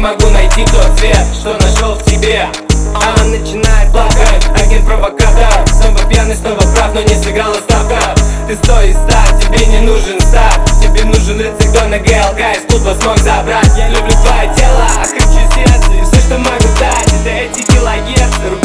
могу найти тот цвет, что нашел в тебе. Она начинает плакать, агент-провокатор. Снова пьяный, снова прав, но не сыграла ставка. Ты 100 из 100, тебе не нужен старт. Тебе нужен рыцарь, кто на ГЛК из клуба смог забрать. Я люблю твое тело, а хочу сердце, и все, что могу дать, это эти килогерцы.